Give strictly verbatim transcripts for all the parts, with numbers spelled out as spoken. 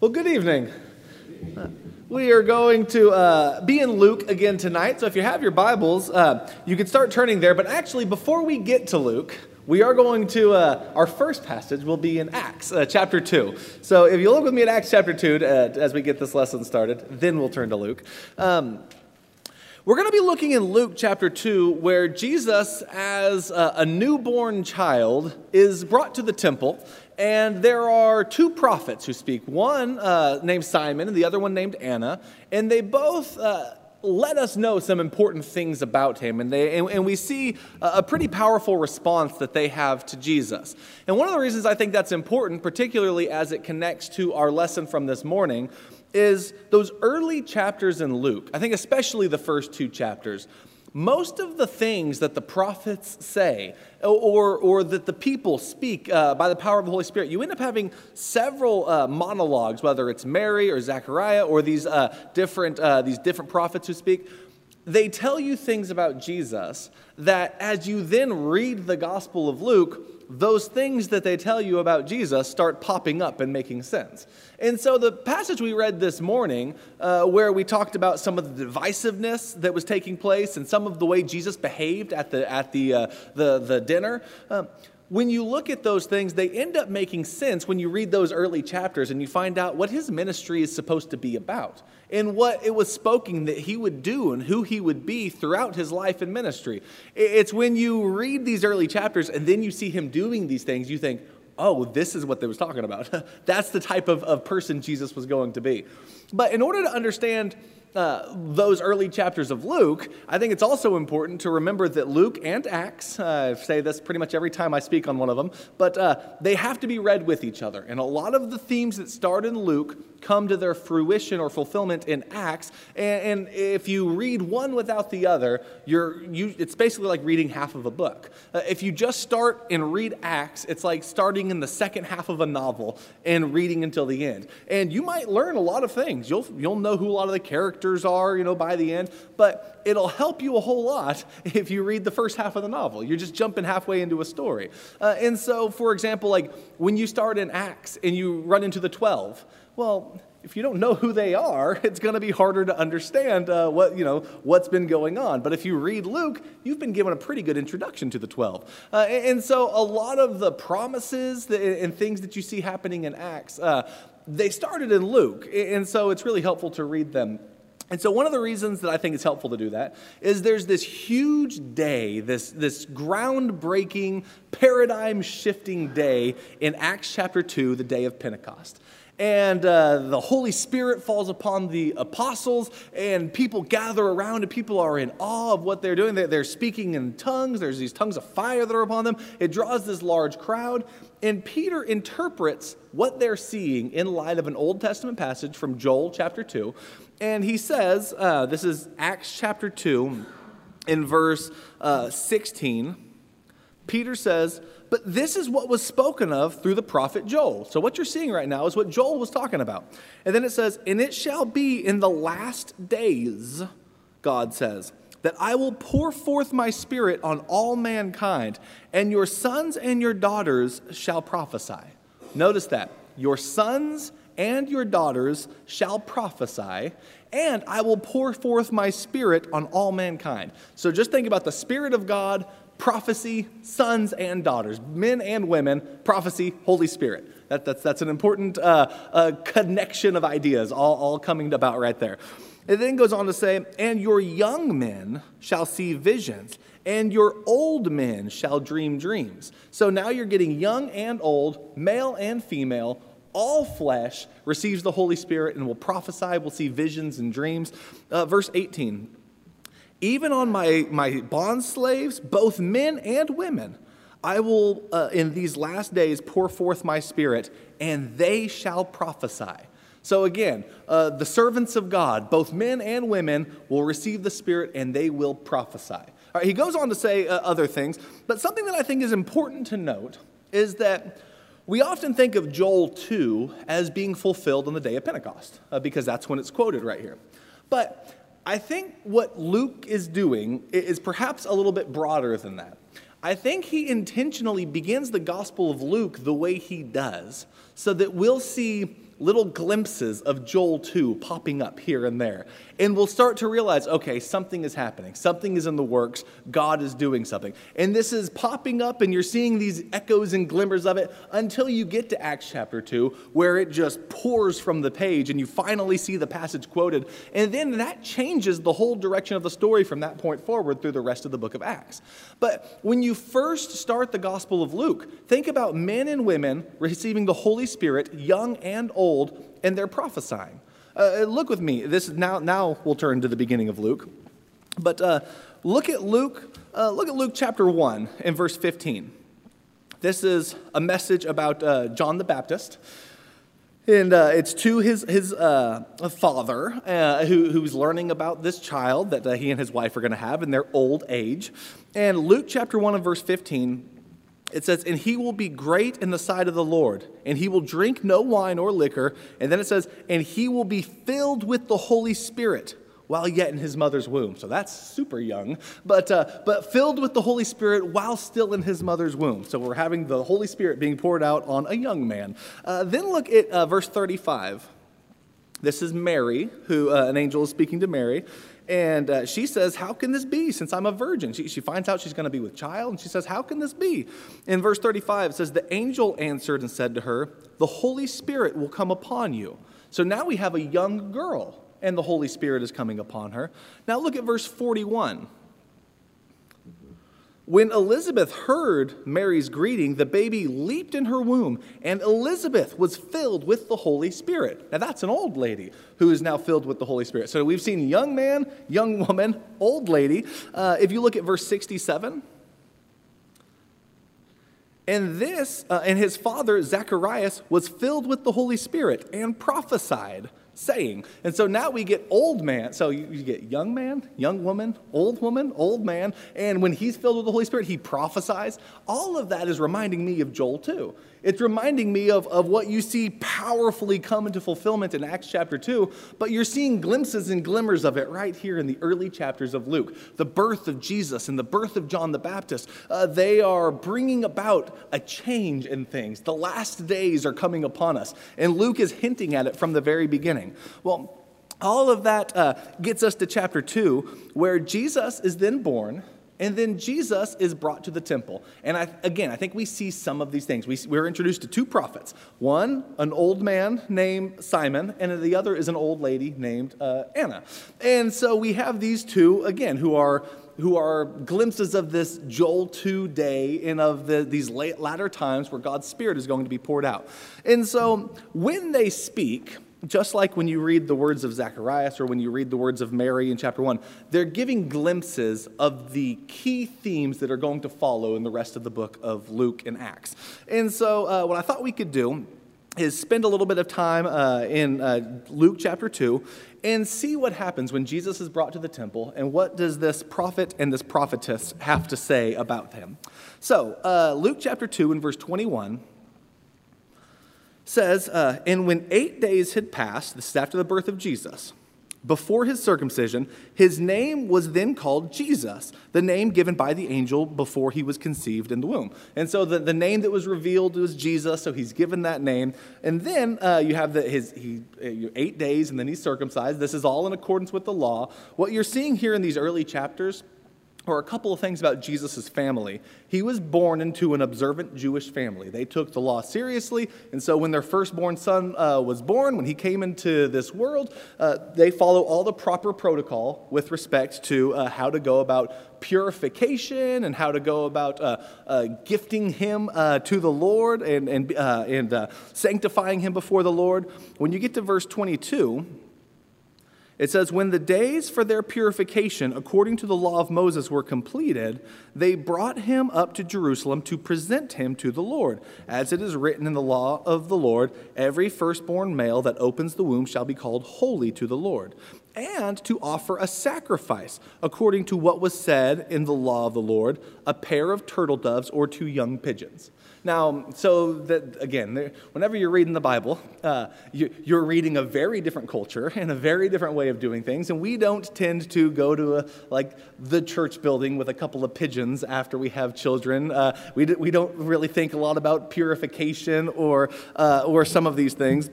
Well, good evening. We are going to uh, be in Luke again tonight, so if you have your Bibles, uh, you can start turning there. But actually, before we get to Luke, we are going to, uh, our first passage will be in Acts uh, chapter two. So if you look with me at Acts chapter two uh, as we get this lesson started, then we'll turn to Luke. Um, we're going to be looking in Luke chapter two, where Jesus, as a, a newborn child, is brought to the temple. And there are two prophets who speak, one uh, named Simon and the other one named Anna, and they both uh, let us know some important things about him, and, they, and, and we see a, a pretty powerful response that they have to Jesus. And one of the reasons I think that's important, particularly as it connects to our lesson from this morning, is those early chapters in Luke, I think especially the first two chapters. Most of the things that the prophets say or, or that the people speak uh, by the power of the Holy Spirit, you end up having several uh, monologues, whether it's Mary or Zechariah or these uh, different uh, these different prophets who speak. They tell you things about Jesus that as you then read the Gospel of Luke, those things that they tell you about Jesus start popping up and making sense. And so the passage we read this morning, uh, where we talked about some of the divisiveness that was taking place and some of the way Jesus behaved at the at the uh, the, the dinner, um, when you look at those things, they end up making sense when you read those early chapters and you find out what his ministry is supposed to be about and what it was spoken that he would do and who he would be throughout his life and ministry. It's when you read these early chapters and then you see him doing these things, you think, oh, this is what they was talking about. That's the type of, of person Jesus was going to be. But in order to understand Uh, those early chapters of Luke, I think it's also important to remember that Luke and Acts, uh, I say this pretty much every time I speak on one of them, but uh, they have to be read with each other. And a lot of the themes that start in Luke come to their fruition or fulfillment in Acts. And, and if you read one without the other, you're you, it's basically like reading half of a book. Uh, if you just start and read Acts, it's like starting in the second half of a novel and reading until the end. And you might learn a lot of things. You'll you'll know who a lot of the characters are, you know, by the end, but it'll help you a whole lot if you read the first half of the novel. You're just jumping halfway into a story. Uh, and so, for example, like when you start in Acts and you run into the twelve, well, if you don't know who they are, it's going to be harder to understand uh, what you know what's been going on. But if you read Luke, you've been given a pretty good introduction to the twelve. Uh, and, and so a lot of the promises that, and things that you see happening in Acts, uh, they started in Luke. And so it's really helpful to read them. And so one of the reasons that I think it's helpful to do that is there's this huge day, this, this groundbreaking, paradigm-shifting day in Acts chapter two, the day of Pentecost. And uh, the Holy Spirit falls upon the apostles, and people gather around, and people are in awe of what they're doing. They're, they're speaking in tongues. There's these tongues of fire that are upon them. It draws this large crowd, and Peter interprets what they're seeing in light of an Old Testament passage from Joel chapter two. And he says, uh, this is Acts chapter two, in verse uh, sixteen, Peter says, "But this is what was spoken of through the prophet Joel." So what you're seeing right now is what Joel was talking about. And then it says, "And it shall be in the last days," God says, "that I will pour forth my spirit on all mankind, and your sons and your daughters shall prophesy." Notice that. Your sons and your daughters shall prophesy, and I will pour forth my spirit on all mankind. So just think about the Spirit of God, prophecy, sons and daughters, men and women, prophecy, Holy Spirit. That, that's, that's an important uh, uh, connection of ideas, all, all coming about right there. It then goes on to say, "And your young men shall see visions, and your old men shall dream dreams." So now you're getting young and old, male and female, all flesh receives the Holy Spirit and will prophesy, will see visions and dreams. Uh, verse eighteen, "Even on my, my bond slaves, both men and women, I will uh, in these last days pour forth my spirit, and they shall prophesy." So again, uh, the servants of God, both men and women, will receive the Spirit and they will prophesy. All right, he goes on to say uh, other things, but something that I think is important to note is that we often think of Joel two as being fulfilled on the day of Pentecost, uh, because that's when it's quoted right here. But I think what Luke is doing is perhaps a little bit broader than that. I think he intentionally begins the Gospel of Luke the way he does, so that we'll see little glimpses of Joel two popping up here and there. And we'll start to realize, okay, something is happening. Something is in the works. God is doing something. And this is popping up, and you're seeing these echoes and glimmers of it until you get to Acts chapter two, where it just pours from the page, and you finally see the passage quoted. And then that changes the whole direction of the story from that point forward through the rest of the book of Acts. But when you first start the Gospel of Luke, think about men and women receiving the Holy Spirit, young and old, and they're prophesying. Uh, look with me. This now. Now we'll turn to the beginning of Luke, but uh, look at Luke. Uh, look at Luke chapter one and verse fifteen. This is a message about uh, John the Baptist, and uh, it's to his his uh, father uh, who who's learning about this child that uh, he and his wife are going to have in their old age. And Luke chapter one and verse fifteen. It says, and he will be great in the sight of the Lord, and he will drink no wine or liquor. And then it says, and he will be filled with the Holy Spirit while yet in his mother's womb. So that's super young, but uh, but filled with the Holy Spirit while still in his mother's womb. So we're having the Holy Spirit being poured out on a young man. Uh, then look at uh, verse thirty-five. This is Mary, who uh, an angel is speaking to Mary. And uh, she says, how can this be since I'm a virgin? She, she finds out she's going to be with child, and she says, how can this be? In verse thirty-five, it says, the angel answered and said to her, the Holy Spirit will come upon you. So now we have a young girl, and the Holy Spirit is coming upon her. Now look at verse forty-one. When Elizabeth heard Mary's greeting, the baby leaped in her womb, and Elizabeth was filled with the Holy Spirit. Now that's an old lady who is now filled with the Holy Spirit. So we've seen young man, young woman, old lady. Uh, if you look at verse sixty-seven, and this, uh, and his father Zacharias was filled with the Holy Spirit and prophesied, saying. And so now we get old man. So you, you get young man, young woman, old woman, old man. And when he's filled with the Holy Spirit, he prophesies. All of that is reminding me of Joel two. It's reminding me of, of what you see powerfully come into fulfillment in Acts chapter two, but you're seeing glimpses and glimmers of it right here in the early chapters of Luke. The birth of Jesus and the birth of John the Baptist, uh, they are bringing about a change in things. The last days are coming upon us, and Luke is hinting at it from the very beginning. Well, all of that uh, gets us to chapter two, where Jesus is then born. And then Jesus is brought to the temple. And I, again, I think we see some of these things. We, we're introduced to two prophets. One, an old man named Simon, and the other is an old lady named uh, Anna. And so we have these two, again, who are who are glimpses of this Joel two day and of the, these late, latter times where God's Spirit is going to be poured out. And so when they speak, just like when you read the words of Zacharias or when you read the words of Mary in chapter one, they're giving glimpses of the key themes that are going to follow in the rest of the book of Luke and Acts. And so uh, what I thought we could do is spend a little bit of time uh, in uh, Luke chapter two and see what happens when Jesus is brought to the temple and what does this prophet and this prophetess have to say about him. So uh, Luke chapter two and verse twenty-one says, uh, and when eight days had passed, this is after the birth of Jesus, before his circumcision, his name was then called Jesus, the name given by the angel before he was conceived in the womb. And so the, the name that was revealed was Jesus, so he's given that name. And then uh, you have the, his he uh, eight days, and then he's circumcised. This is all in accordance with the law. What you're seeing here in these early chapters or a couple of things about Jesus' family. He was born into an observant Jewish family. They took the law seriously, and so when their firstborn son uh, was born, when he came into this world, uh, they follow all the proper protocol with respect to uh, how to go about purification and how to go about uh, uh, gifting him uh, to the Lord and, and, uh, and uh, sanctifying him before the Lord. When you get to verse twenty-two, it says, when the days for their purification, according to the law of Moses, were completed, they brought him up to Jerusalem to present him to the Lord. As it is written in the law of the Lord, every firstborn male that opens the womb shall be called holy to the Lord, and to offer a sacrifice, according to what was said in the law of the Lord, a pair of turtle doves or two young pigeons. Now, so that, again, whenever you're reading the Bible, uh, you, you're reading a very different culture and a very different way of doing things, and we don't tend to go to a, like the church building with a couple of pigeons after we have children. Uh, we, we don't really think a lot about purification or uh, or some of these things.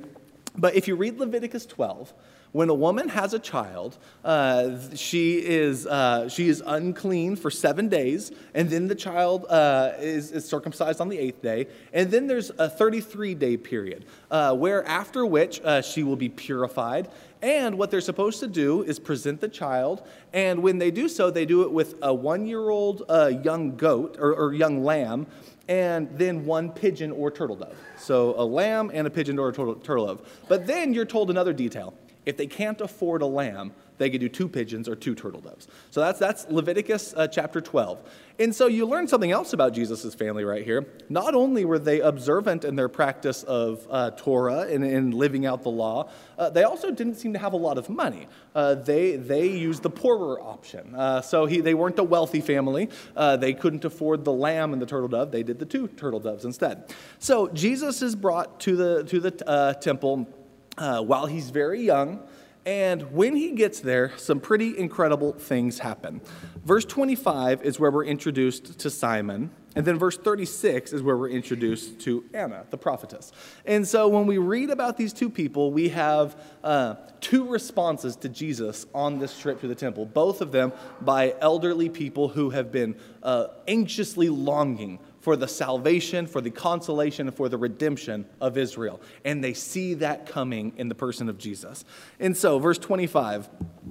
But if you read Leviticus twelve, when a woman has a child, uh, she is uh, she is unclean for seven days, and then the child uh, is, is circumcised on the eighth day, and then there's a thirty-three day period, uh, where after which uh, she will be purified. And what they're supposed to do is present the child, and when they do so, they do it with a one-year-old uh, young goat or, or young lamb, and then one pigeon or turtle dove. So a lamb and a pigeon or a turtle, turtle dove. But then you're told another detail. If they can't afford a lamb, they could do two pigeons or two turtle doves. So that's that's Leviticus uh, chapter twelve. And so you learn something else about Jesus' family right here. Not only were they observant in their practice of uh, Torah and in living out the law, uh, they also didn't seem to have a lot of money. Uh, they they used the poorer option. Uh, so he, they weren't a wealthy family. Uh, they couldn't afford the lamb and the turtle dove. They did the two turtle doves instead. So Jesus is brought to the, to the uh, temple uh, while he's very young. And when he gets there, some pretty incredible things happen. Verse twenty-five is where we're introduced to Simon. And then verse thirty-six is where we're introduced to Anna, the prophetess. And so when we read about these two people, we have uh, two responses to Jesus on this trip to the temple, both of them by elderly people who have been uh, anxiously longing for the salvation, for the consolation, and for the redemption of Israel. And they see that coming in the person of Jesus. And so, verse twenty-five,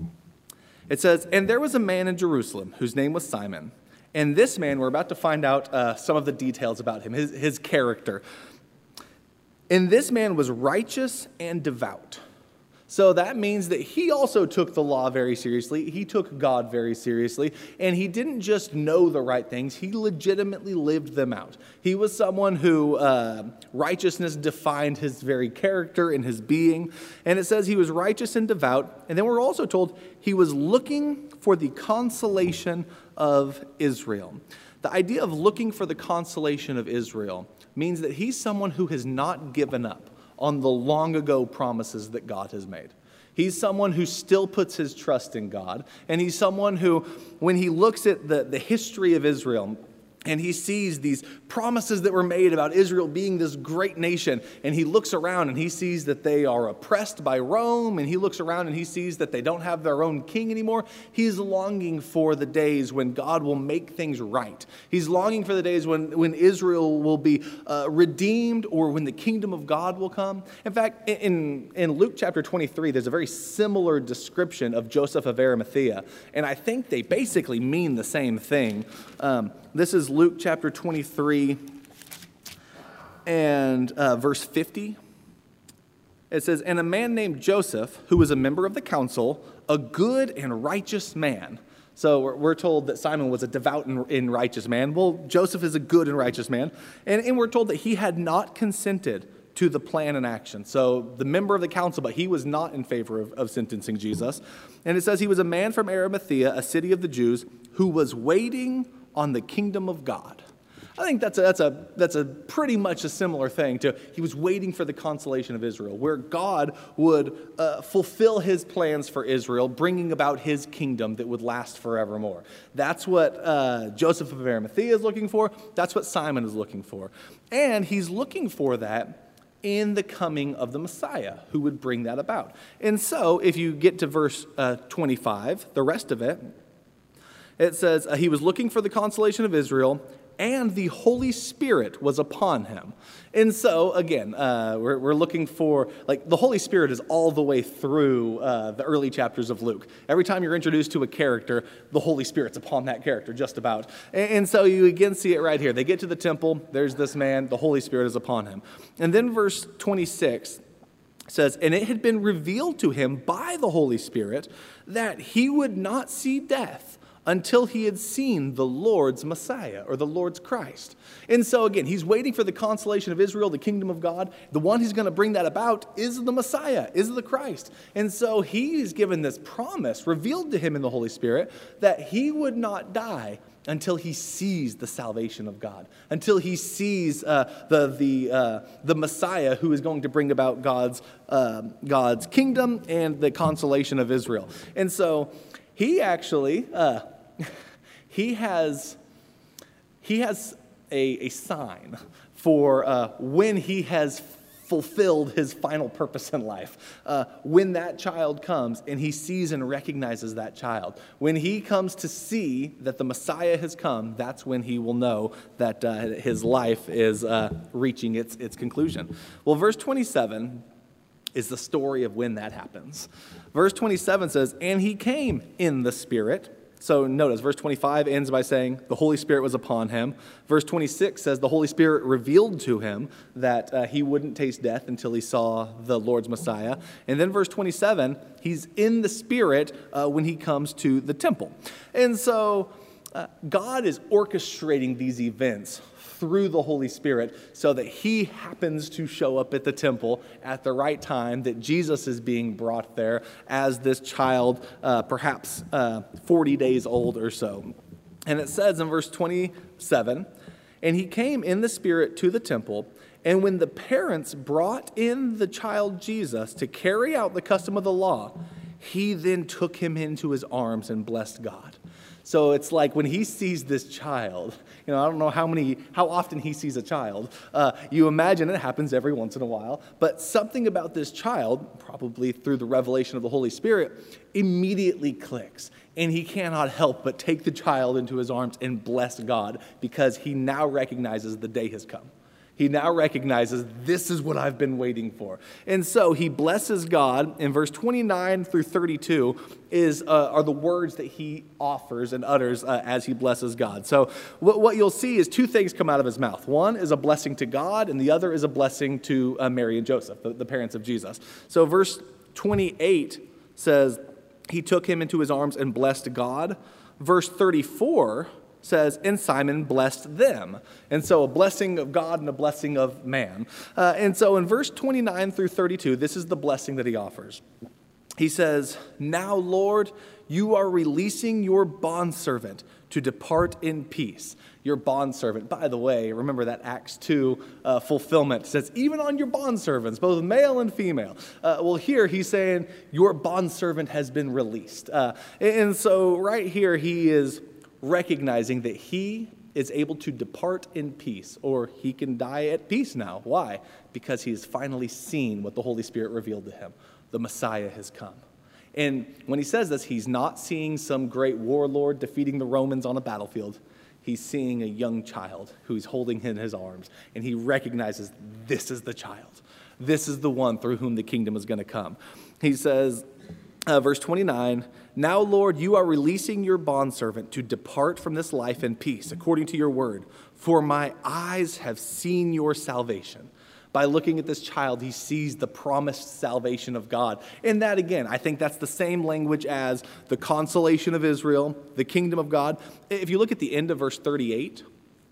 it says, "And there was a man in Jerusalem whose name was Simon. And this man," we're about to find out uh, some of the details about him, his, his character. "And this man was righteous and devout." So that means that he also took the law very seriously. He took God very seriously. And he didn't just know the right things. He legitimately lived them out. He was someone who uh, righteousness defined his very character and his being. And it says he was righteous and devout. And then we're also told he was looking for the consolation of Israel. The idea of looking for the consolation of Israel means that he's someone who has not given up on the long ago promises that God has made. He's someone who still puts his trust in God. And he's someone who, when he looks at the, the history of Israel, and he sees these promises that were made about Israel being this great nation, and he looks around and he sees that they are oppressed by Rome, and he looks around and he sees that they don't have their own king anymore. He's longing for the days when God will make things right. He's longing for the days when, when Israel will be uh, redeemed, or when the kingdom of God will come. In fact, in, in Luke chapter twenty-three, there's a very similar description of Joseph of Arimathea, and I think they basically mean the same thing. Um, This is Luke chapter twenty-three and uh, verse fifty. It says, "And a man named Joseph, who was a member of the council, a good and righteous man." So we're, we're told that Simon was a devout and, and righteous man. Well, Joseph is a good and righteous man. And, and we're told that he had not consented to the plan and action. So the member of the council, but he was not in favor of, of sentencing Jesus. And it says he was a man from Arimathea, a city of the Jews, who was waiting on the kingdom of God. I think that's a, that's a that's a pretty much a similar thing to he was waiting for the consolation of Israel, where God would uh, fulfill his plans for Israel, bringing about his kingdom that would last forevermore. That's what uh, Joseph of Arimathea is looking for. That's what Simon is looking for. And he's looking for that in the coming of the Messiah, who would bring that about. And so if you get to verse uh, twenty-five, the rest of it, it says, uh, he was looking for the consolation of Israel, and the Holy Spirit was upon him. And so, again, uh, we're, we're looking for, like, the Holy Spirit is all the way through uh, the early chapters of Luke. Every time you're introduced to a character, the Holy Spirit's upon that character, just about. And, and so you again see it right here. They get to the temple, there's this man, the Holy Spirit is upon him. And then verse twenty-six says, "And it had been revealed to him by the Holy Spirit that he would not see death until he had seen the Lord's Messiah," or the Lord's Christ. And so again, he's waiting for the consolation of Israel, the kingdom of God. The one who's going to bring that about is the Messiah, is the Christ. And so he's given this promise revealed to him in the Holy Spirit that he would not die until he sees the salvation of God, until he sees uh, the the uh, the Messiah who is going to bring about God's uh, God's kingdom and the consolation of Israel. And so he actually uh, he has he has a, a sign for uh, when he has fulfilled his final purpose in life. Uh, when that child comes and he sees and recognizes that child, when he comes to see that the Messiah has come, that's when he will know that uh, his life is uh, reaching its, its conclusion. Well, verse twenty-seven is the story of when that happens. Verse twenty-seven says, and he came in the Spirit. So notice, verse twenty-five ends by saying the Holy Spirit was upon him. Verse twenty-six says the Holy Spirit revealed to him that uh, he wouldn't taste death until he saw the Lord's Messiah. And then verse twenty-seven, he's in the Spirit uh, when he comes to the temple. And so uh, God is orchestrating these events through the Holy Spirit so that he happens to show up at the temple at the right time, that Jesus is being brought there as this child, uh, perhaps uh, forty days old or so. And it says in verse twenty-seven, and he came in the Spirit to the temple, and when the parents brought in the child Jesus to carry out the custom of the law, he then took him into his arms and blessed God. So it's like when he sees this child, you know, I don't know how many, how often he sees a child. Uh, you imagine it happens every once in a while. But something about this child, probably through the revelation of the Holy Spirit, immediately clicks. And he cannot help but take the child into his arms and bless God because he now recognizes the day has come. He now recognizes this is what I've been waiting for. And so he blesses God. In verse twenty-nine through thirty-two is, uh, are the words that he offers and utters uh, as he blesses God. So what, what you'll see is two things come out of his mouth. One is a blessing to God, and the other is a blessing to uh, Mary and Joseph, the, the parents of Jesus. So verse twenty-eight says, he took him into his arms and blessed God. Verse thirty-four says, and Simon blessed them. And so a blessing of God and a blessing of man. Uh, and so in verse twenty-nine through thirty-two, this is the blessing that he offers. He says, now, Lord, you are releasing your bondservant to depart in peace. Your bondservant. By the way, remember that Acts two uh, fulfillment says, even on your bondservants, both male and female. Uh, well, here he's saying, your bondservant has been released. Uh, and so right here he is recognizing that he is able to depart in peace, or he can die at peace now. Why? Because he has finally seen what the Holy Spirit revealed to him. The Messiah has come. And when he says this, he's not seeing some great warlord defeating the Romans on a battlefield. He's seeing a young child who's holding him in his arms, and he recognizes this is the child. This is the one through whom the kingdom is going to come. He says, Uh, verse twenty-nine, now, Lord, you are releasing your bondservant to depart from this life in peace, according to your word. For my eyes have seen your salvation. By looking at this child, he sees the promised salvation of God. And that, again, I think that's the same language as the consolation of Israel, the kingdom of God. If you look at the end of verse thirty-eight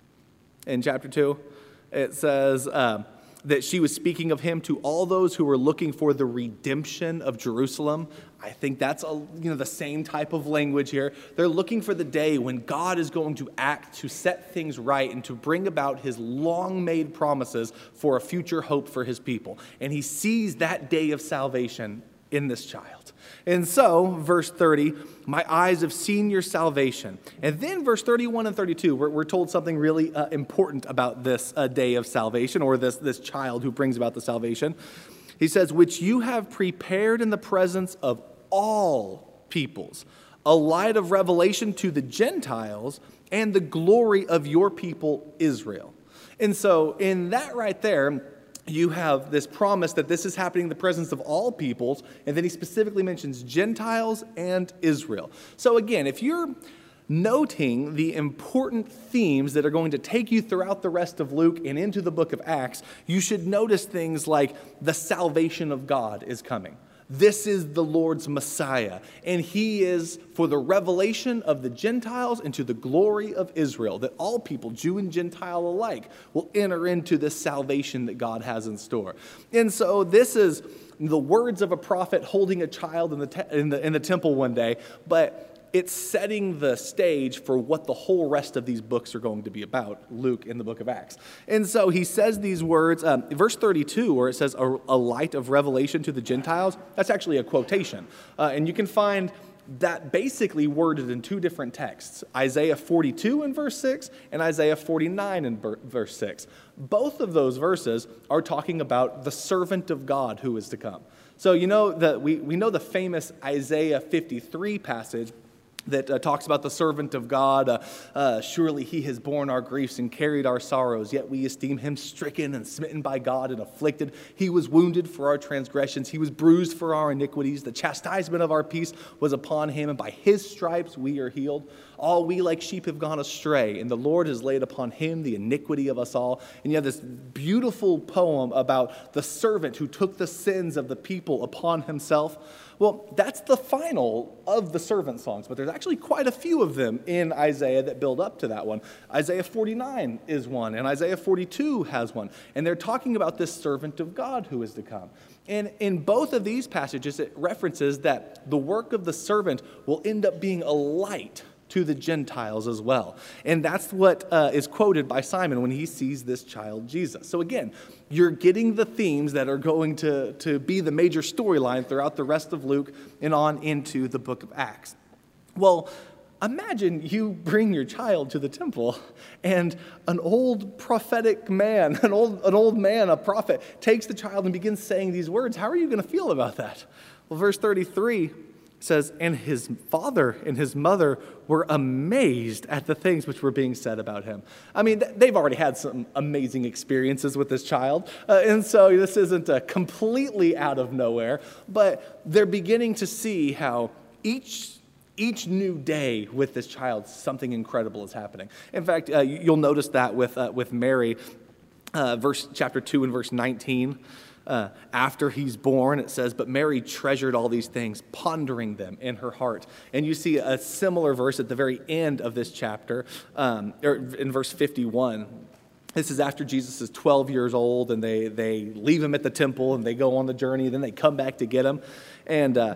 in chapter two, it says uh, that she was speaking of him to all those who were looking for the redemption of Jerusalem. I think that's a, you know, the same type of language here. They're looking for the day when God is going to act to set things right and to bring about his long-made promises for a future hope for his people. And he sees that day of salvation in this child. And so, verse thirty, my eyes have seen your salvation. And then verse thirty-one and thirty-two, we're, we're told something really uh, important about this uh, day of salvation, or this, this child who brings about the salvation. He says, which you have prepared in the presence of all peoples, a light of revelation to the Gentiles and the glory of your people Israel. And so in that right there, you have this promise that this is happening in the presence of all peoples, and then he specifically mentions Gentiles and Israel. So again, if you're noting the important themes that are going to take you throughout the rest of Luke and into the book of Acts, you should notice things like the salvation of God is coming. This is the Lord's Messiah, and he is for the revelation of the Gentiles and to the glory of Israel, that all people, Jew and Gentile alike, will enter into this salvation that God has in store. And so this is the words of a prophet holding a child in the, te- in the, in the temple one day, but it's setting the stage for what the whole rest of these books are going to be about, Luke and the book of Acts. And so he says these words, um, verse thirty-two, where it says, a, a light of revelation to the Gentiles, that's actually a quotation. Uh, and you can find that basically worded in two different texts, Isaiah forty-two in verse six and Isaiah forty-nine in verse six. Both of those verses are talking about the servant of God who is to come. So you know that we, we know the famous Isaiah fifty-three passage that uh, talks about the servant of God. Uh, uh, Surely he has borne our griefs and carried our sorrows, yet we esteem him stricken and smitten by God and afflicted. He was wounded for our transgressions. He was bruised for our iniquities. The chastisement of our peace was upon him, and by his stripes we are healed. All we like sheep have gone astray, and the Lord has laid upon him the iniquity of us all. And you have this beautiful poem about the servant who took the sins of the people upon himself. Well, that's the final of the servant songs, but there's actually quite a few of them in Isaiah that build up to that one. Isaiah forty-nine is one, and Isaiah forty-two has one, and they're talking about this servant of God who is to come. And in both of these passages, it references that the work of the servant will end up being a light to the Gentiles as well. And that's what uh, is quoted by Simon when he sees this child Jesus. So again, you're getting the themes that are going to, to be the major storyline throughout the rest of Luke and on into the book of Acts. Well, imagine you bring your child to the temple and an old prophetic man, an old, an old man, a prophet, takes the child and begins saying these words. How are you going to feel about that? Well, verse thirty-three says, and his father and his mother were amazed at the things which were being said about him. I mean, they've already had some amazing experiences with this child, uh, and so this isn't uh, completely out of nowhere, but they're beginning to see how each Each new day with this child, something incredible is happening. In fact, uh, you'll notice that with uh, with Mary, uh, verse chapter two and verse nineteen. Uh, after he's born, it says, but Mary treasured all these things, pondering them in her heart. And you see a similar verse at the very end of this chapter, um, or in verse fifty-one. This is after Jesus is twelve years old, and they, they leave him at the temple, and they go on the journey, then they come back to get him. And uh,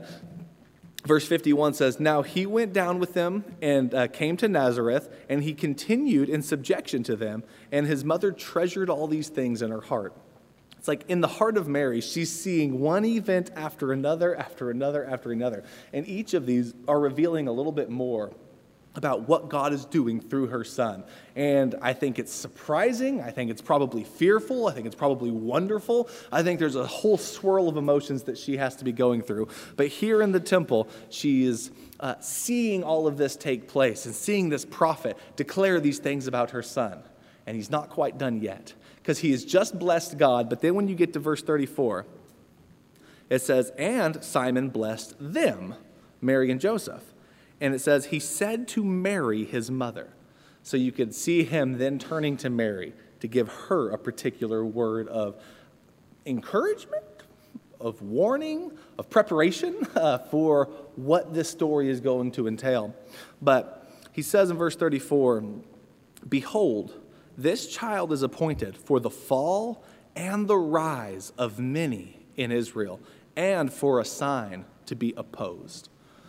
verse fifty-one says, now he went down with them and uh, came to Nazareth, and he continued in subjection to them, and his mother treasured all these things in her heart. It's like in the heart of Mary, she's seeing one event after another, after another, after another. And each of these are revealing a little bit more about what God is doing through her son. And I think it's surprising. I think it's probably fearful. I think it's probably wonderful. I think there's a whole swirl of emotions that she has to be going through. But here in the temple, she is uh, seeing all of this take place and seeing this prophet declare these things about her son. And he's not quite done yet, because he has just blessed God. But then when you get to verse thirty-four, it says, and Simon blessed them, Mary and Joseph. And it says, he said to Mary, his mother. So you could see him then turning to Mary to give her a particular word of encouragement, of warning, of preparation uh, for what this story is going to entail. But he says in verse thirty-four, behold, this child is appointed for the fall and the rise of many in Israel, and for a sign to be opposed.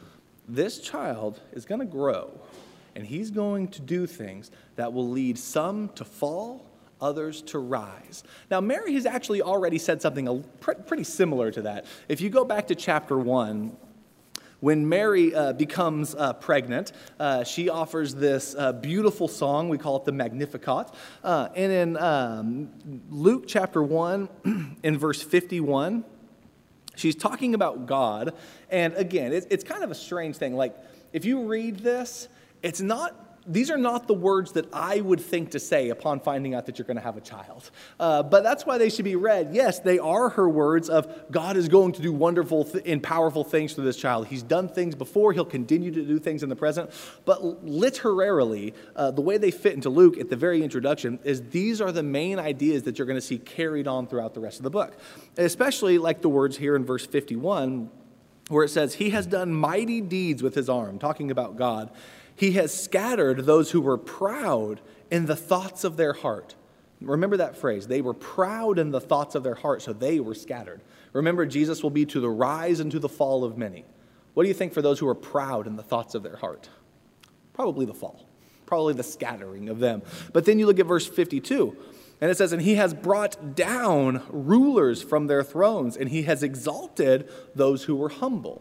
This child is going to grow, and he's going to do things that will lead some to fall, others to rise. Now, Mary has actually already said something pretty similar to that. If you go back to chapter one, when Mary uh, becomes uh, pregnant, uh, she offers this uh, beautiful song. We call it the Magnificat. Uh, and in um, Luke chapter one, in verse fifty-one, she's talking about God. And again, it, it's kind of a strange thing. Like, if you read this, it's not, these are not the words that I would think to say upon finding out that you're going to have a child. Uh, but that's why they should be read. Yes, they are her words of God is going to do wonderful th- and powerful things through this child. He's done things before. He'll continue to do things in the present. But literarily, uh, the way they fit into Luke at the very introduction is these are the main ideas that you're going to see carried on throughout the rest of the book. Especially like the words here in verse fifty-one, where it says, he has done mighty deeds with his arm, talking about God. He has scattered those who were proud in the thoughts of their heart. Remember that phrase. They were proud in the thoughts of their heart, so they were scattered. Remember, Jesus will be to the rise and to the fall of many. What do you think for those who are proud in the thoughts of their heart? Probably the fall. Probably the scattering of them. But then you look at verse fifty-two, and it says, and he has brought down rulers from their thrones, and he has exalted those who were humble.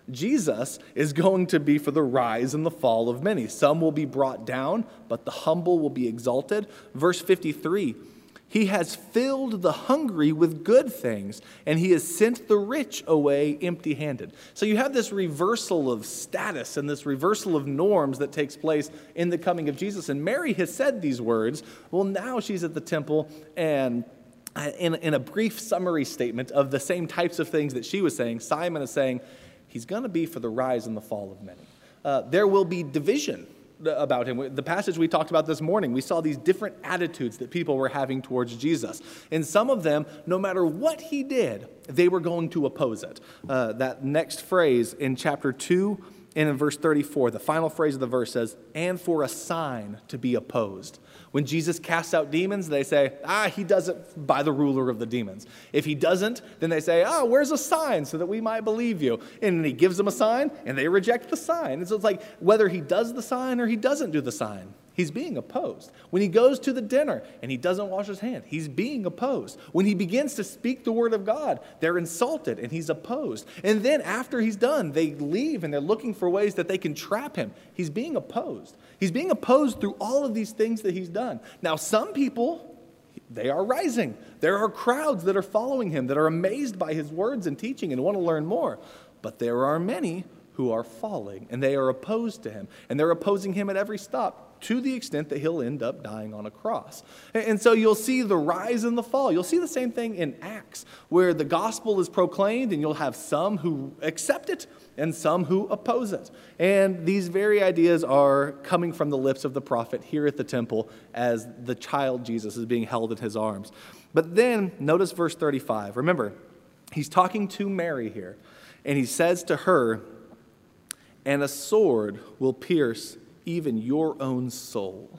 Jesus is going to be for the rise and the fall of many. Some will be brought down, but the humble will be exalted. Verse fifty-three, he has filled the hungry with good things, and he has sent the rich away empty-handed. So you have this reversal of status and this reversal of norms that takes place in the coming of Jesus. And Mary has said these words. Well, now she's at the temple, and in, in a brief summary statement of the same types of things that she was saying, Simon is saying, he's going to be for the rise and the fall of many. Uh, there will be division about him. The passage we talked about this morning, we saw these different attitudes that people were having towards Jesus. And some of them, no matter what he did, they were going to oppose it. Uh, that next phrase in chapter two and in verse thirty-four, the final phrase of the verse says, and for a sign to be opposed. When Jesus casts out demons, they say, ah, he does it by the ruler of the demons. If he doesn't, then they say, ah, where's a sign so that we might believe you? And he gives them a sign, and they reject the sign. And so it's like whether he does the sign or he doesn't do the sign, he's being opposed. When he goes to the dinner and he doesn't wash his hand, he's being opposed. When he begins to speak the word of God, they're insulted and he's opposed. And then after he's done, they leave and they're looking for ways that they can trap him. He's being opposed. He's being opposed through all of these things that he's done. Now, some people, they are rising. There are crowds that are following him, that are amazed by his words and teaching and want to learn more. But there are many who are falling, and they are opposed to him. And they're opposing him at every stop, to the extent that he'll end up dying on a cross. And so you'll see the rise and the fall. You'll see the same thing in Acts, where the gospel is proclaimed, and you'll have some who accept it and some who oppose it. And these very ideas are coming from the lips of the prophet here at the temple as the child Jesus is being held in his arms. But then, notice verse thirty-five. Remember, he's talking to Mary here, and he says to her, and a sword will pierce even your own soul.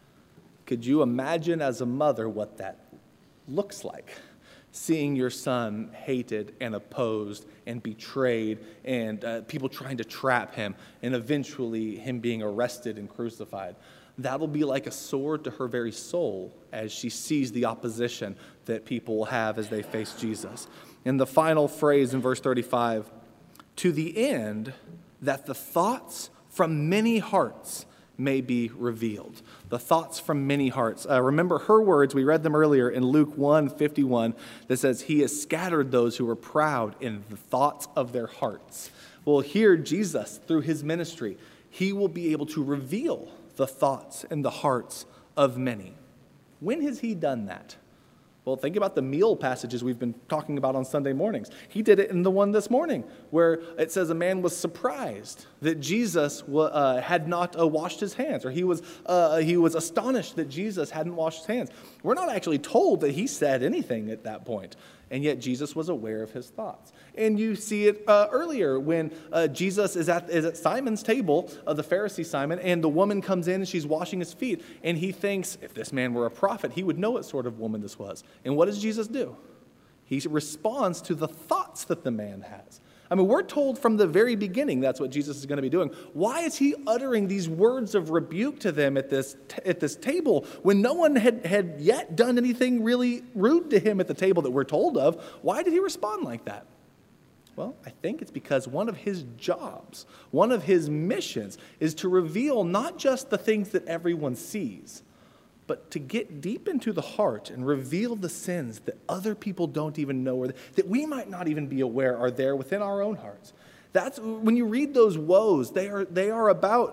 Could you imagine as a mother what that looks like? Seeing your son hated and opposed and betrayed, and uh, people trying to trap him, and eventually him being arrested and crucified. That'll be like a sword to her very soul as she sees the opposition that people will have as they face Jesus. And the final phrase in verse thirty-five, to the end that the thoughts from many hearts may be revealed. The thoughts from many hearts. Uh, remember her words, we read them earlier in Luke one fifty-one, that says, he has scattered those who are proud in the thoughts of their hearts. Well, here Jesus, through his ministry, he will be able to reveal the thoughts and the hearts of many. When has he done that? Well, think about the meal passages we've been talking about on Sunday mornings. He did it in the one this morning where it says a man was surprised that Jesus uh, had not uh, washed his hands, or he was, uh, he was astonished that Jesus hadn't washed his hands. We're not actually told that he said anything at that point, and yet Jesus was aware of his thoughts. And you see it uh, earlier when uh, Jesus is at, is at Simon's table, uh, the Pharisee Simon, and the woman comes in and she's washing his feet. And he thinks, if this man were a prophet, he would know what sort of woman this was. And what does Jesus do? He responds to the thoughts that the man has. I mean, we're told from the very beginning that's what Jesus is going to be doing. Why is he uttering these words of rebuke to them at this at this table when no one had, had yet done anything really rude to him at the table that we're told of? Why did he respond like that? Well, I think it's because one of his jobs, one of his missions is to reveal not just the things that everyone sees, but to get deep into the heart and reveal the sins that other people don't even know, or that we might not even be aware are there within our own hearts. That's when you read those woes, they are, they are about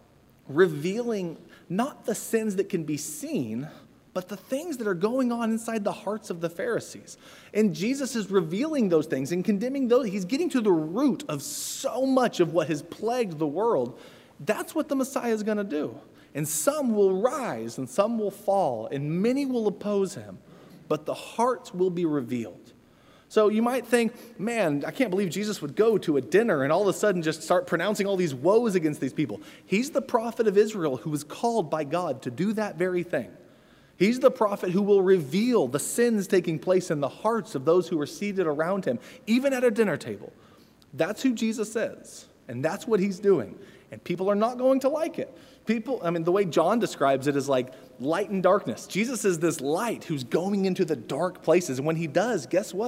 revealing not the sins that can be seen, but the things that are going on inside the hearts of the Pharisees. And Jesus is revealing those things and condemning those. He's getting to the root of so much of what has plagued the world. That's what the Messiah is going to do. And some will rise and some will fall, and many will oppose him, but the hearts will be revealed. So you might think, man, I can't believe Jesus would go to a dinner and all of a sudden just start pronouncing all these woes against these people. He's the prophet of Israel who was called by God to do that very thing. He's the prophet who will reveal the sins taking place in the hearts of those who are seated around him, even at a dinner table. That's who Jesus is, and that's what he's doing. And people are not going to like it. People, I mean, the way John describes it is like light and darkness. Jesus is this light who's going into the dark places. And when he does, guess what?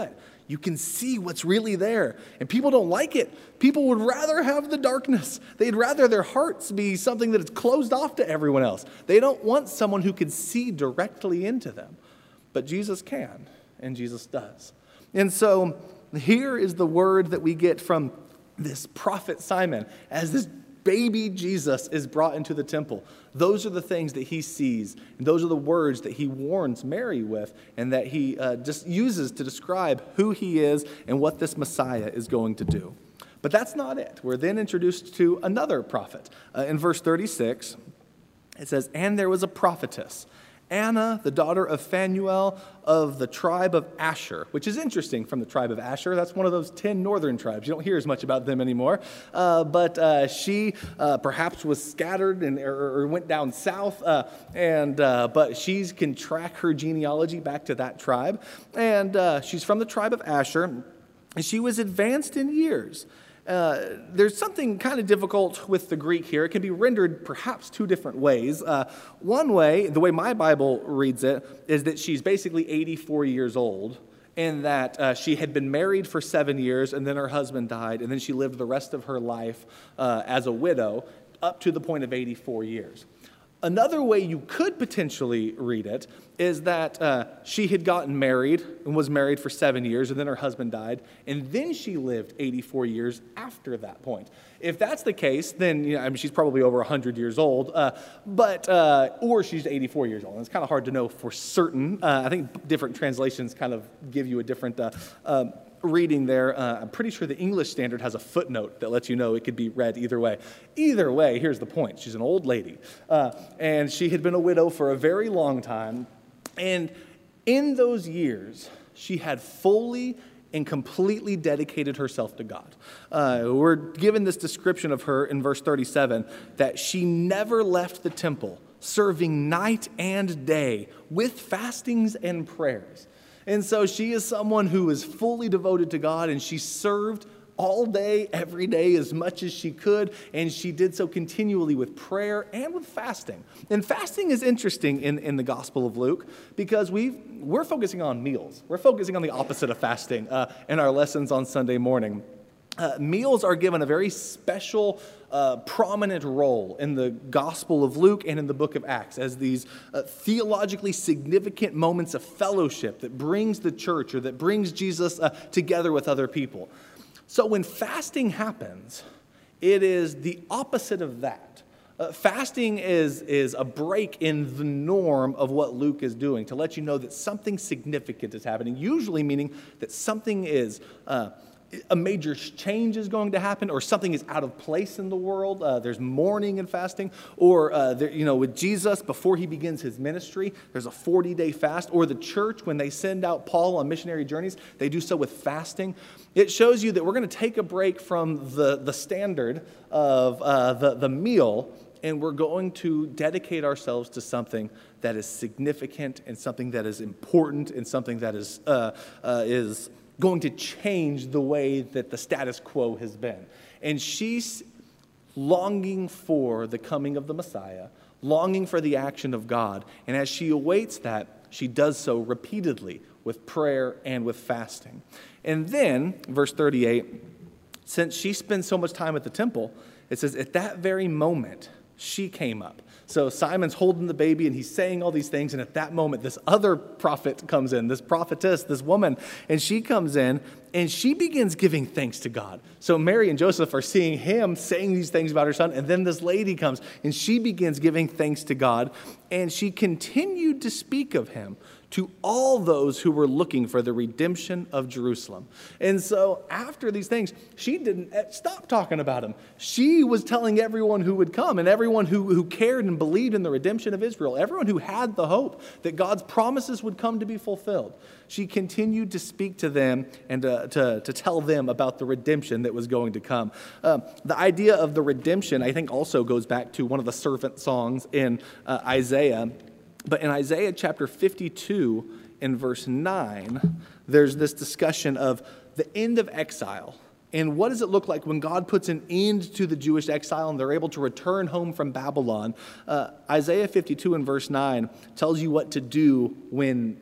You can see what's really there. And people don't like it. People would rather have the darkness. They'd rather their hearts be something that is closed off to everyone else. They don't want someone who can see directly into them. But Jesus can, and Jesus does. And so here is the word that we get from this prophet Simon as this baby Jesus is brought into the temple. Those are the things that he sees, and those are the words that he warns Mary with, and that he uh, just uses to describe who he is and what this Messiah is going to do. But that's not it. We're then introduced to another prophet. Uh, in verse thirty-six, it says, "And there was a prophetess, Anna, the daughter of Phanuel of the tribe of Asher," which is interesting from the tribe of Asher. That's one of those ten northern tribes. You don't hear as much about them anymore. Uh, but uh, she uh, perhaps was scattered and or, or went down south, uh, and uh, but she can track her genealogy back to that tribe. And uh, she's from the tribe of Asher, and she was advanced in years. Uh, there's something kind of difficult with the Greek here. It can be rendered perhaps two different ways. Uh, one way, the way my Bible reads it, is that she's basically eighty-four years old, and that uh, she had been married for seven years, and then her husband died, and then she lived the rest of her life uh, as a widow up to the point of eighty-four years. Another way you could potentially read it is that uh, she had gotten married and was married for seven years, and then her husband died, and then she lived eighty-four years after that point. If that's the case, then you know, I mean, she's probably over one hundred years old, uh, but uh, or she's eighty-four years old. And it's kind of hard to know for certain. Uh, I think different translations kind of give you a different uh, uh, reading there. Uh, I'm pretty sure the English Standard has a footnote that lets you know it could be read either way. Either way, here's the point. She's an old lady, uh, and she had been a widow for a very long time. And in those years, she had fully and completely dedicated herself to God. Uh, we're given this description of her in verse thirty-seven, that she never left the temple, serving night and day with fastings and prayers. And so she is someone who is fully devoted to God, and she served all day, every day, as much as she could, and she did so continually with prayer and with fasting. And fasting is interesting in, in the Gospel of Luke because we we're focusing on meals. We're focusing on the opposite of fasting uh, in our lessons on Sunday morning. Uh, meals are given a very special, uh, prominent role in the Gospel of Luke and in the book of Acts as these uh, theologically significant moments of fellowship that brings the church or that brings Jesus uh, together with other people. So when fasting happens, it is the opposite of that. Uh, fasting is, is a break in the norm of what Luke is doing to let you know that something significant is happening, usually meaning that something is uh, a major change is going to happen, or something is out of place in the world. Uh, there's mourning and fasting, or uh, there, you know, with Jesus before he begins his ministry, there's a forty-day fast. Or the church, when they send out Paul on missionary journeys, they do so with fasting. It shows you that we're going to take a break from the the standard of uh, the the meal, and we're going to dedicate ourselves to something that is significant and something that is important and something that is uh, uh, is. going to change the way that the status quo has been. And she's longing for the coming of the Messiah, longing for the action of God. And as she awaits that, she does so repeatedly with prayer and with fasting. And then, verse thirty-eight, since she spends so much time at the temple, it says, at that very moment, she came up. So Simon's holding the baby and he's saying all these things. And at that moment, this other prophet comes in, this prophetess, this woman, and she comes in and she begins giving thanks to God. So Mary and Joseph are seeing him saying these things about her son. And then this lady comes and she begins giving thanks to God. And she continued to speak of him to all those who were looking for the redemption of Jerusalem. And so after these things, she didn't stop talking about him. She was telling everyone who would come and everyone who, who cared and believed in the redemption of Israel, everyone who had the hope that God's promises would come to be fulfilled. She continued to speak to them and uh, to, to tell them about the redemption that was going to come. Um, the idea of the redemption, I think, also goes back to one of the servant songs in uh, Isaiah. But in Isaiah chapter fifty-two, in verse nine, there's this discussion of the end of exile. And what does it look like when God puts an end to the Jewish exile and they're able to return home from Babylon? Uh, Isaiah fifty-two in verse nine tells you what to do when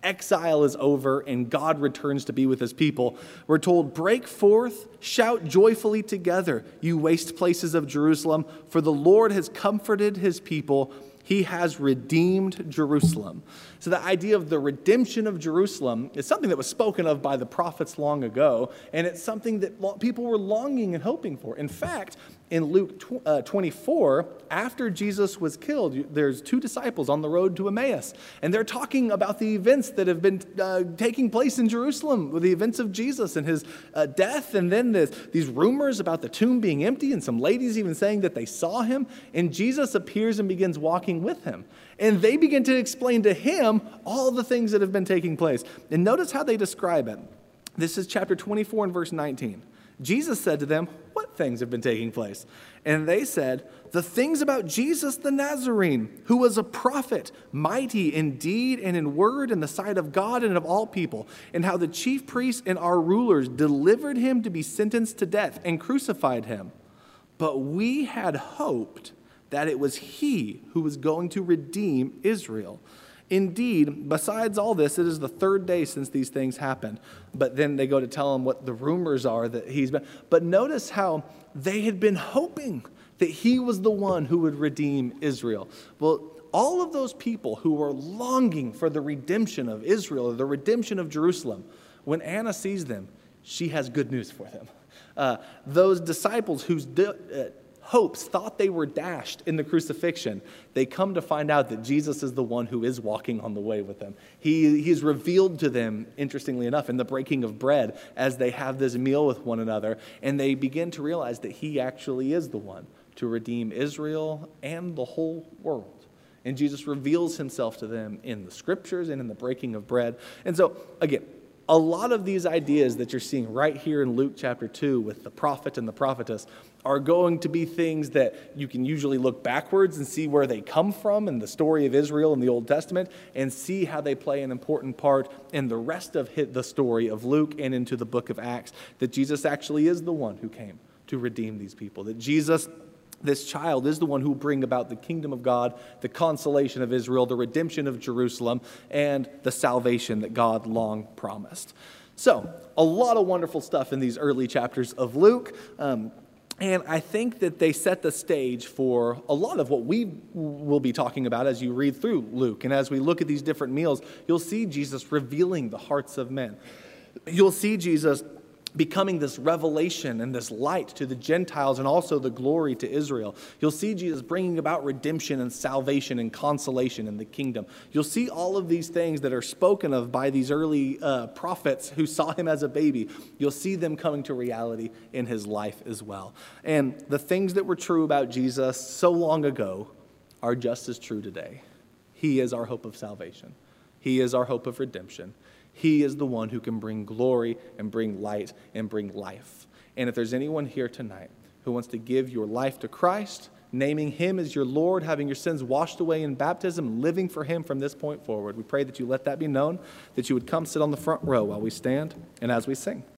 exile is over and God returns to be with his people, we're told, break forth, shout joyfully together, you waste places of Jerusalem, for the Lord has comforted his people. He has redeemed Jerusalem. So the idea of the redemption of Jerusalem is something that was spoken of by the prophets long ago, and it's something that people were longing and hoping for. In fact, in Luke twenty-four, after Jesus was killed, there's two disciples on the road to Emmaus, and they're talking about the events that have been uh, taking place in Jerusalem, with the events of Jesus and his uh, death, and then this, these rumors about the tomb being empty, and some ladies even saying that they saw him, and Jesus appears and begins walking with him. And they begin to explain to him all the things that have been taking place. And notice how they describe it. This is chapter twenty-four and verse nineteen. Jesus said to them, what things have been taking place? And they said, the things about Jesus the Nazarene, who was a prophet, mighty in deed and in word in the sight of God and of all people, and how the chief priests and our rulers delivered him to be sentenced to death and crucified him. But we had hoped that it was he who was going to redeem Israel. Indeed, besides all this, it is the third day since these things happened. But then they go to tell him what the rumors are that he's been. But notice how they had been hoping that he was the one who would redeem Israel. Well, all of those people who were longing for the redemption of Israel, or the redemption of Jerusalem, when Anna sees them, she has good news for them. Uh, those disciples whose di- uh, hopes thought they were dashed in the crucifixion, they come to find out that Jesus is the one who is walking on the way with them. He, he is revealed to them, interestingly enough, in the breaking of bread as they have this meal with one another, and they begin to realize that he actually is the one to redeem Israel and the whole world. And Jesus reveals himself to them in the scriptures and in the breaking of bread. And so, again, a lot of these ideas that you're seeing right here in Luke chapter two with the prophet and the prophetess are going to be things that you can usually look backwards and see where they come from in the story of Israel in the Old Testament, and see how they play an important part in the rest of the story of Luke and into the book of Acts, that Jesus actually is the one who came to redeem these people, that Jesus, this child, is the one who will bring about the kingdom of God, the consolation of Israel, the redemption of Jerusalem, and the salvation that God long promised. So, a lot of wonderful stuff in these early chapters of Luke. Um, and I think that they set the stage for a lot of what we will be talking about as you read through Luke. And as we look at these different meals, you'll see Jesus revealing the hearts of men. You'll see Jesus becoming this revelation and this light to the Gentiles and also the glory to Israel. You'll see Jesus bringing about redemption and salvation and consolation in the kingdom. You'll see all of these things that are spoken of by these early uh, prophets who saw him as a baby. You'll see them coming to reality in his life as well. And the things that were true about Jesus so long ago are just as true today. He is our hope of salvation. He is our hope of redemption. He is the one who can bring glory and bring light and bring life. And if there's anyone here tonight who wants to give your life to Christ, naming him as your Lord, having your sins washed away in baptism, living for him from this point forward, we pray that you let that be known, that you would come sit on the front row while we stand and as we sing.